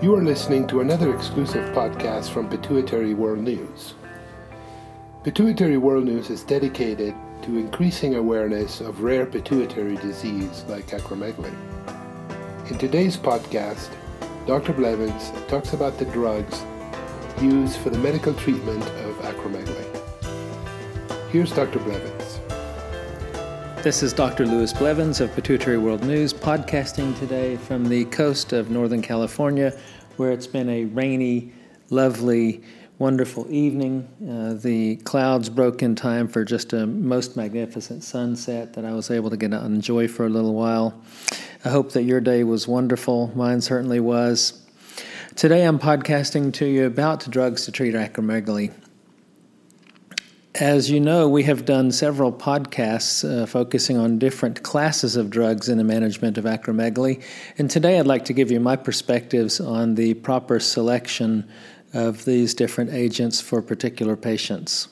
You are listening to another exclusive podcast from Pituitary World News. Pituitary World News is dedicated to increasing awareness of rare pituitary disease like acromegaly. In today's podcast, Dr. Blevins talks about the drugs used for the medical treatment of acromegaly. Here's Dr. Blevins. This is Dr. Louis Blevins of Pituitary World News, podcasting today from the coast of Northern California, where it's been a rainy, lovely, wonderful evening. The clouds broke in time for just a most magnificent sunset that I was able to get out and enjoy for a little while. I hope that your day was wonderful. Mine certainly was. Today I'm podcasting to you about drugs to treat acromegaly. As you know, we have done several podcasts focusing on different classes of drugs in the management of acromegaly, and today I'd like to give you my perspectives on the proper selection of these different agents for particular patients.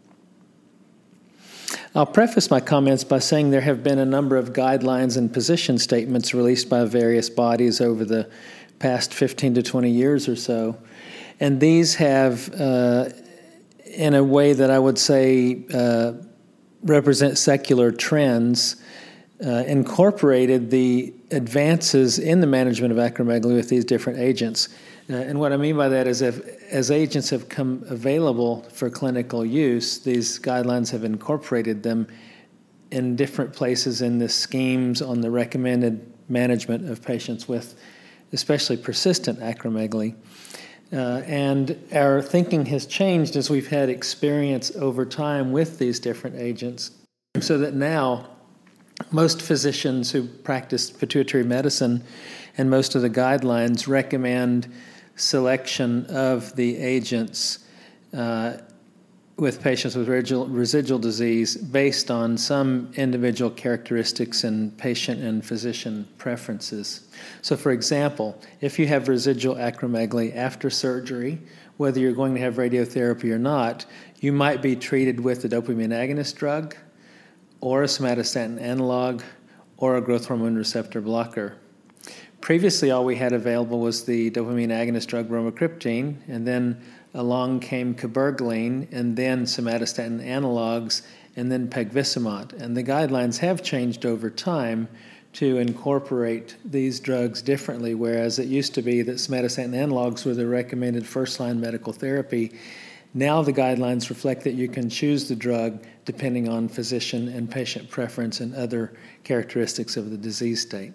I'll preface my comments by saying there have been a number of guidelines and position statements released by various bodies over the past 15 to 20 years or so, and these have in a way that I would say represent secular trends, incorporated the advances in the management of acromegaly with these different agents. And what I mean by that is as agents have come available for clinical use, these guidelines have incorporated them in different places in the schemes on the recommended management of patients with especially persistent acromegaly. And our thinking has changed as we've had experience over time with these different agents, so that now most physicians who practice pituitary medicine and most of the guidelines recommend selection of the agents with patients with residual disease based on some individual characteristics and patient and physician preferences. So, for example, if you have residual acromegaly after surgery, whether you're going to have radiotherapy or not, you might be treated with a dopamine agonist drug or a somatostatin analog or a growth hormone receptor blocker. Previously, all we had available was the dopamine agonist drug bromocriptine, and then along came cabergoline, and then somatostatin analogs, and then pegvisomant. And the guidelines have changed over time to incorporate these drugs differently, whereas it used to be that somatostatin analogs were the recommended first-line medical therapy. Now the guidelines reflect that you can choose the drug depending on physician and patient preference and other characteristics of the disease state.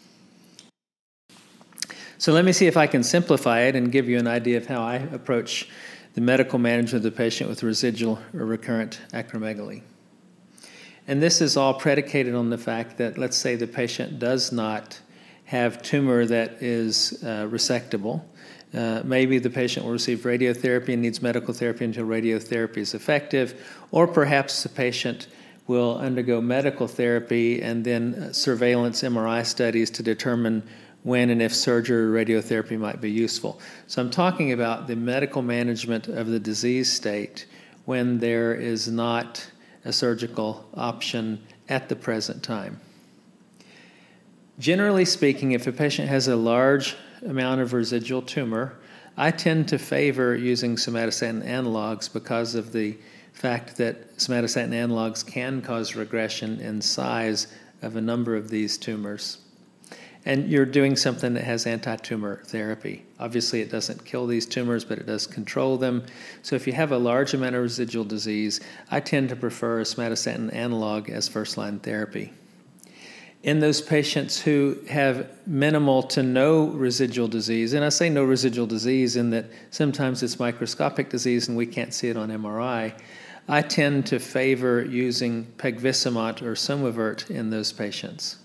So let me see if I can simplify it and give you an idea of how I approach the medical management of the patient with residual or recurrent acromegaly. And this is all predicated on the fact that, let's say the patient does not have tumor that is resectable. Maybe the patient will receive radiotherapy and needs medical therapy until radiotherapy is effective, or perhaps the patient will undergo medical therapy and then surveillance MRI studies to determine when and if surgery or radiotherapy might be useful. So I'm talking about the medical management of the disease state when there is not a surgical option at the present time. Generally speaking, if a patient has a large amount of residual tumor, I tend to favor using somatostatin analogs because of the fact that somatostatin analogs can cause regression in size of a number of these tumors. And you're doing something that has anti-tumor therapy. Obviously, it doesn't kill these tumors, but it does control them. So if you have a large amount of residual disease, I tend to prefer a somatostatin analog as first-line therapy. In those patients who have minimal to no residual disease, and I say no residual disease in that sometimes it's microscopic disease and we can't see it on MRI, I tend to favor using pegvisomant or Somivert in those patients.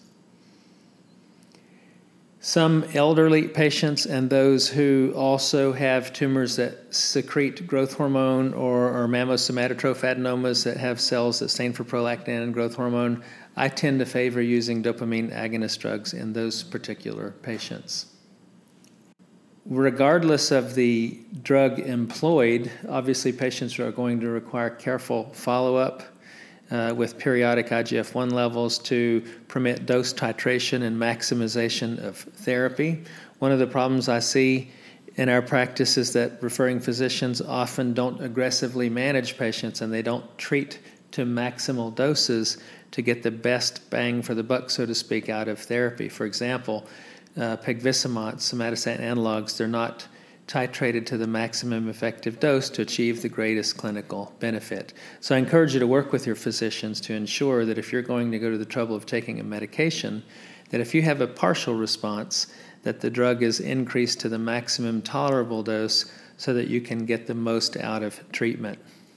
Some elderly patients and those who also have tumors that secrete growth hormone or mammosomatotroph adenomas that have cells that stain for prolactin and growth hormone, I tend to favor using dopamine agonist drugs in those particular patients. Regardless of the drug employed, obviously patients are going to require careful follow-up with periodic IGF-1 levels to permit dose titration and maximization of therapy. One of the problems I see in our practice is that referring physicians often don't aggressively manage patients, and they don't treat to maximal doses to get the best bang for the buck, so to speak, out of therapy. For example, pegvisomant, somatostatin analogs, they're not titrated to the maximum effective dose to achieve the greatest clinical benefit. So I encourage you to work with your physicians to ensure that if you're going to go to the trouble of taking a medication, that if you have a partial response, that the drug is increased to the maximum tolerable dose so that you can get the most out of treatment.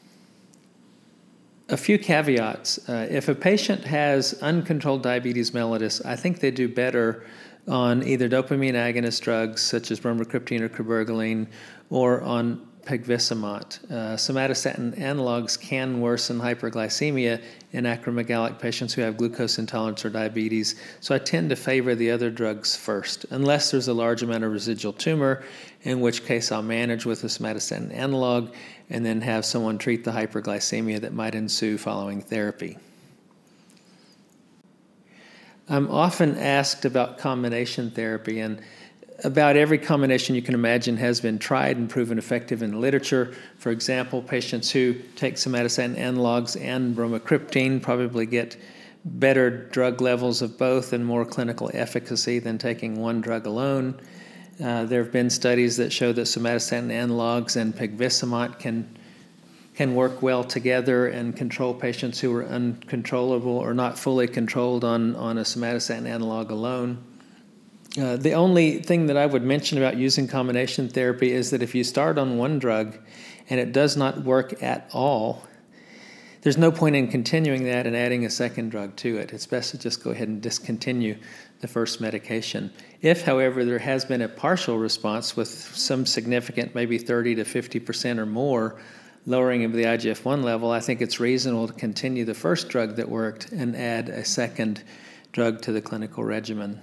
A few caveats. If a patient has uncontrolled diabetes mellitus, I think they do better on either dopamine agonist drugs such as bromocriptine or cabergoline, or on pegvisomant. Somatostatin analogs can worsen hyperglycemia in acromegalic patients who have glucose intolerance or diabetes, so I tend to favor the other drugs first, unless there's a large amount of residual tumor, in which case I'll manage with a somatostatin analog and then have someone treat the hyperglycemia that might ensue following therapy. I'm often asked about combination therapy, and about every combination you can imagine has been tried and proven effective in the literature. For example, patients who take somatostatin analogs and bromocriptine probably get better drug levels of both and more clinical efficacy than taking one drug alone. There have been studies that show that somatostatin analogs and pegvisomant can work well together and control patients who are uncontrollable or not fully controlled on a somatostatin analog alone. The only thing that I would mention about using combination therapy is that if you start on one drug and it does not work at all, there's no point in continuing that and adding a second drug to it. It's best to just go ahead and discontinue the first medication. If, however, there has been a partial response with some significant, maybe 30 to 50% or more, lowering of the IGF-1 level, I think it's reasonable to continue the first drug that worked and add a second drug to the clinical regimen.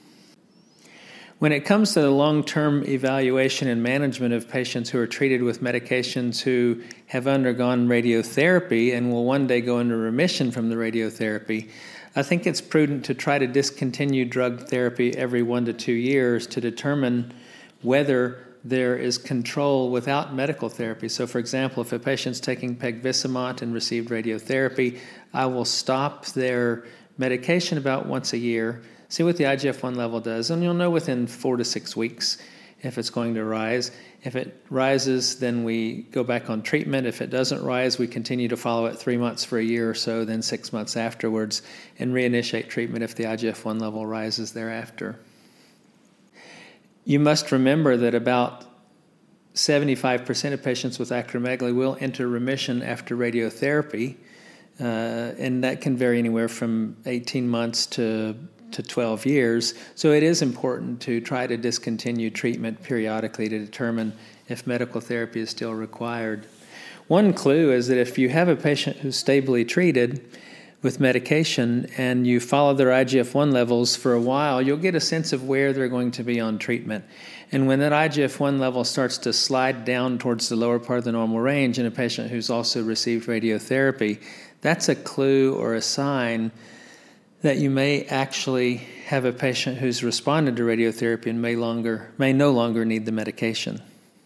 When it comes to the long-term evaluation and management of patients who are treated with medications who have undergone radiotherapy and will one day go into remission from the radiotherapy, I think it's prudent to try to discontinue drug therapy every 1 to 2 years to determine whether there is control without medical therapy. So, for example, if a patient's taking pegvisomant and received radiotherapy, I will stop their medication about once a year, see what the IGF-1 level does, and you'll know within 4 to 6 weeks if it's going to rise. If it rises, then we go back on treatment. If it doesn't rise, we continue to follow it 3 months for a year or so, then 6 months afterwards, and reinitiate treatment if the IGF-1 level rises thereafter. You must remember that about 75% of patients with acromegaly will enter remission after radiotherapy, and that can vary anywhere from 18 months to 12 years. So it is important to try to discontinue treatment periodically to determine if medical therapy is still required. One clue is that if you have a patient who's stably treated with medication and you follow their IGF-1 levels for a while, you'll get a sense of where they're going to be on treatment. And when that IGF-1 level starts to slide down towards the lower part of the normal range in a patient who's also received radiotherapy, that's a clue or a sign that you may actually have a patient who's responded to radiotherapy and may no longer need the medication.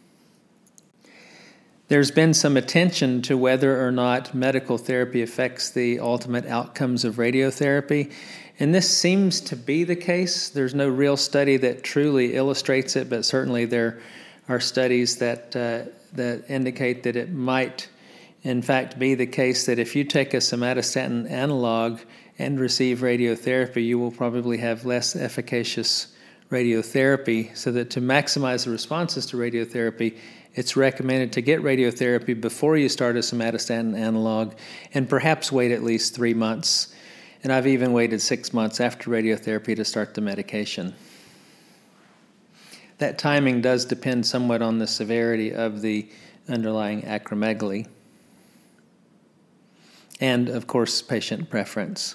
There's been some attention to whether or not medical therapy affects the ultimate outcomes of radiotherapy, and this seems to be the case. There's no real study that truly illustrates it, but certainly there are studies that indicate that it might, in fact, be the case that if you take a somatostatin analog and receive radiotherapy, you will probably have less efficacious radiotherapy, so that to maximize the responses to radiotherapy, it's recommended to get radiotherapy before you start a somatostatin analog and perhaps wait at least 3 months. And I've even waited 6 months after radiotherapy to start the medication. That timing does depend somewhat on the severity of the underlying acromegaly and, of course, patient preference.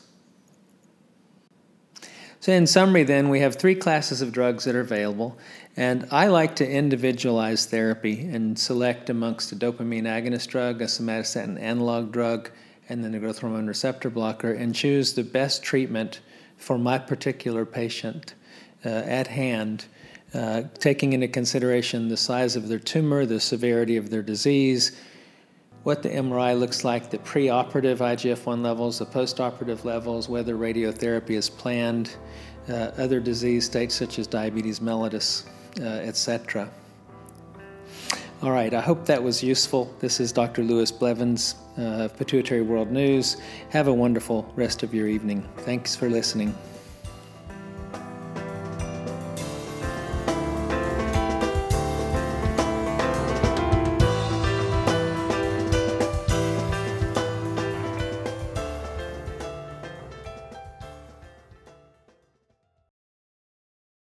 So in summary, then, we have 3 classes of drugs that are available, and I like to individualize therapy and select amongst a dopamine agonist drug, a somatostatin analog drug, and then a growth hormone receptor blocker, and choose the best treatment for my particular patient at hand taking into consideration the size of their tumor, the severity of their disease, what the MRI looks like, the preoperative IGF-1 levels, the postoperative levels, whether radiotherapy is planned, other disease states such as diabetes mellitus, etc. All right, I hope that was useful. This is Dr. Lewis Blevins of Pituitary World News. Have a wonderful rest of your evening. Thanks for listening.